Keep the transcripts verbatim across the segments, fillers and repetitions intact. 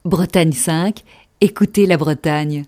Bretagne cinq, écoutez la Bretagne.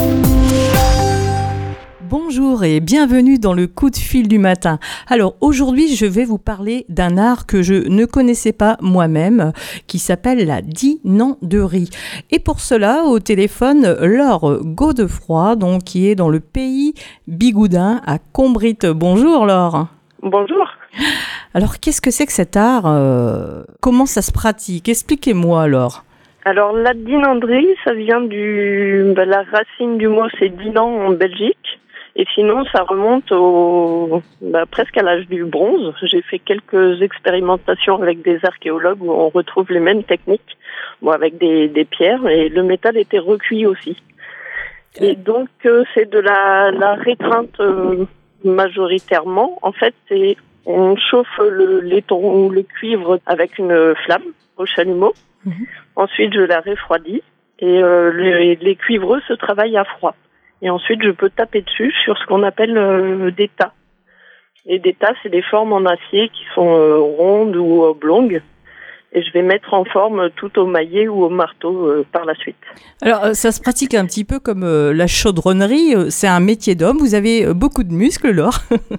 Bonjour et bienvenue dans le coup de fil du matin. Alors aujourd'hui, je vais vous parler d'un art que je ne connaissais pas moi-même, qui s'appelle la dinanderie. Et pour cela, au téléphone, Laure Godefroy, donc qui est dans le pays Bigoudin à Combrit. Bonjour Laure. Bonjour. Alors qu'est-ce que c'est que cet art euh, Comment ça se pratique? Expliquez-moi Laure. Alors la dinanderie, ça vient du, bah, la racine du mot c'est dinan en Belgique, et sinon ça remonte au, bah, presque à l'âge du bronze. J'ai fait quelques expérimentations avec des archéologues où on retrouve les mêmes techniques, bon, avec des, des pierres, et le métal était recuit aussi. Et donc euh, c'est de la, la rétreinte euh, majoritairement. En fait, c'est on chauffe le laiton ou le cuivre avec une flamme au chalumeau. Mmh. Ensuite, je la refroidis et euh, les, les cuivreux se travaillent à froid. Et ensuite, je peux taper dessus sur ce qu'on appelle euh, des tas. Et des tas, c'est des formes en acier qui sont euh, rondes ou oblongues. Et je vais mettre en forme tout au maillet ou au marteau euh, par la suite. Alors, ça se pratique un petit peu comme euh, la chaudronnerie. C'est un métier d'homme. Vous avez beaucoup de muscles, Laure.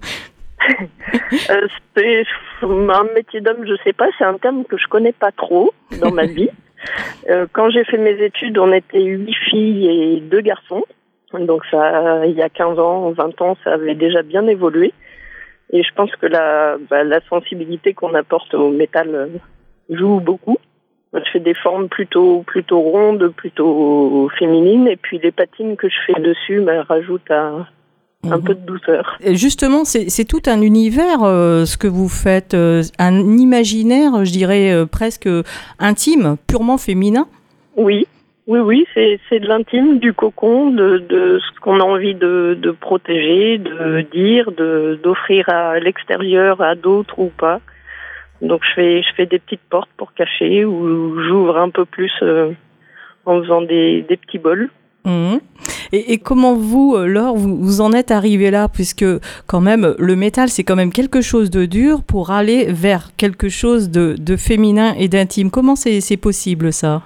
euh, c'est un métier d'homme, je sais pas, c'est un terme que je connais pas trop dans ma vie. Euh, quand j'ai fait mes études, on était huit filles et deux garçons. Donc ça, il y a quinze ans, vingt ans, ça avait déjà bien évolué. Et je pense que la, bah, la sensibilité qu'on apporte au métal joue beaucoup. Je fais des formes plutôt, plutôt rondes, plutôt féminines. Et puis les patines que je fais dessus, bah, rajoutent à un peu de douceur. Justement, c'est, c'est tout un univers, euh, ce que vous faites, euh, un imaginaire, je dirais, euh, presque intime, purement féminin. Oui, oui, oui, c'est, c'est de l'intime, du cocon, de, de ce qu'on a envie de, de protéger, de dire, de, d'offrir à l'extérieur, à d'autres ou pas. Donc je fais, je fais des petites portes pour cacher ou j'ouvre un peu plus euh, en faisant des, des petits bols. Mmh. Et, et comment vous, Laure, vous, vous en êtes arrivé là, puisque quand même le métal c'est quand même quelque chose de dur pour aller vers quelque chose de, de féminin et d'intime. Comment c'est, c'est possible ça?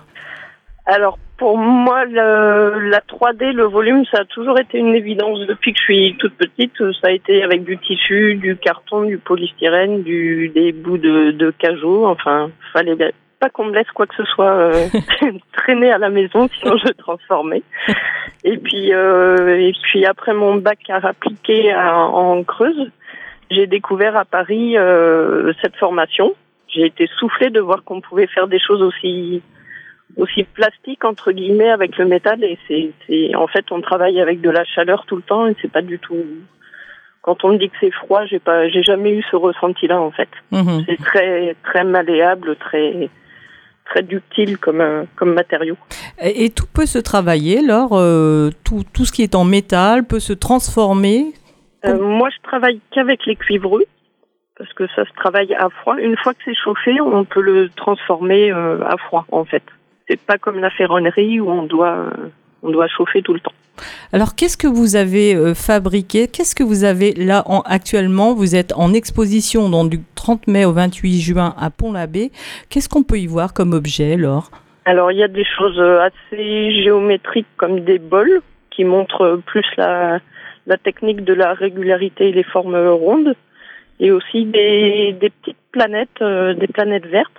Alors pour moi, le, la trois D, le volume, ça a toujours été une évidence depuis que je suis toute petite. Ça a été avec du tissu, du carton, du polystyrène, du, des bouts de, de cajou. Enfin, fallait pas qu'on me laisse quoi que ce soit euh, traîner à la maison, sinon je transformais. Et puis, euh, et puis après mon bac à appliqué à, en Creuse, j'ai découvert à Paris euh, cette formation. J'ai été soufflée de voir qu'on pouvait faire des choses aussi aussi plastiques entre guillemets avec le métal. Et c'est, c'est en fait on travaille avec de la chaleur tout le temps et c'est pas du tout. Quand on me dit que c'est froid, j'ai pas, j'ai jamais eu ce ressenti-là en fait. Mmh. C'est très très malléable, très très ductile comme, euh, comme matériau. Et, et tout peut se travailler, Laure, euh, tout, tout ce qui est en métal peut se transformer euh, Moi, je travaille qu'avec les cuivreux, parce que ça se travaille à froid. Une fois que c'est chauffé, on peut le transformer euh, à froid, en fait. C'est pas comme la ferronnerie où on doit, euh, on doit chauffer tout le temps. Alors, qu'est-ce que vous avez euh, fabriqué? Qu'est-ce que vous avez là en, actuellement? Vous êtes en exposition donc, du trente mai au vingt-huit juin à Pont-l'Abbé. Qu'est-ce qu'on peut y voir comme objet, Laure? Alors, il y a des choses assez géométriques comme des bols qui montrent plus la, la technique de la régularité et les formes rondes. Et aussi des, des petites planètes, euh, des planètes vertes.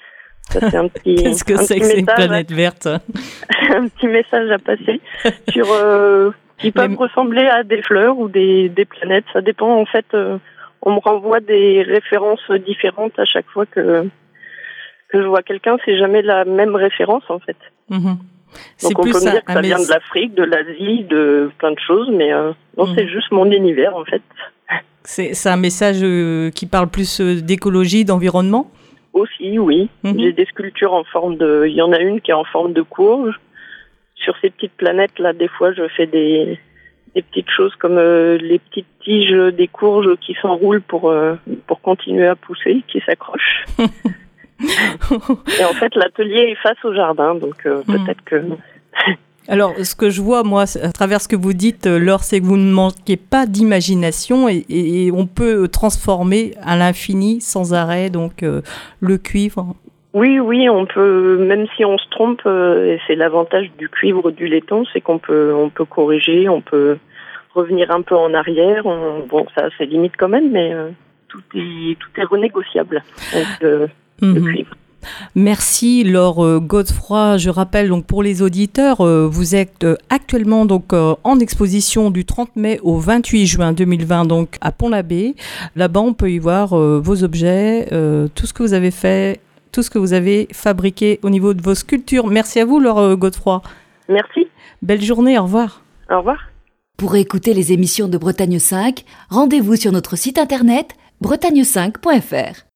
Ça, c'est un petit, Qu'est-ce que un c'est petit que ces planètes vertes? Un petit message à passer sur euh, qui peuvent Mais... ressembler à des fleurs ou des, des planètes. Ça dépend en fait. Euh, on me renvoie des références différentes à chaque fois que que je vois quelqu'un. C'est jamais la même référence en fait. Mmh. C'est Donc on peut me dire que ça vient de l'Afrique, de l'Asie, de plein de choses, mais euh, non, mmh. c'est juste mon univers en fait. C'est, c'est un message euh, qui parle plus euh, d'écologie, d'environnement? Aussi, oui. Mmh. J'ai des sculptures en forme de... Il y en a une qui est en forme de courge. Sur ces petites planètes-là, des fois, je fais des, des petites choses comme euh, les petites tiges des courges qui s'enroulent pour, euh, pour continuer à pousser, qui s'accrochent. Et en fait, l'atelier est face au jardin, donc euh, mmh. peut-être que... Alors, ce que je vois, moi, à travers ce que vous dites, Laure, c'est que vous ne manquez pas d'imagination et, et, et on peut transformer à l'infini, sans arrêt, donc euh, le cuivre. Oui, oui, on peut, même si on se trompe, euh, et c'est l'avantage du cuivre, du laiton, c'est qu'on peut, on peut corriger, on peut revenir un peu en arrière. On, bon, ça, c'est limite quand même, mais euh, tout est, tout est renégociable avec le, mmh. le cuivre. Merci Laure euh, Godefroy. Je rappelle donc pour les auditeurs, euh, vous êtes euh, actuellement donc euh, en exposition du trente mai au vingt-huit juin deux mille vingt donc à Pont-l'Abbé. Là-bas, on peut y voir euh, vos objets, euh, tout ce que vous avez fait, tout ce que vous avez fabriqué au niveau de vos sculptures. Merci à vous Laure Godefroy. Merci. Belle journée, au revoir. Au revoir. Pour écouter les émissions de Bretagne cinq, rendez-vous sur notre site internet bretagne cinq point f r.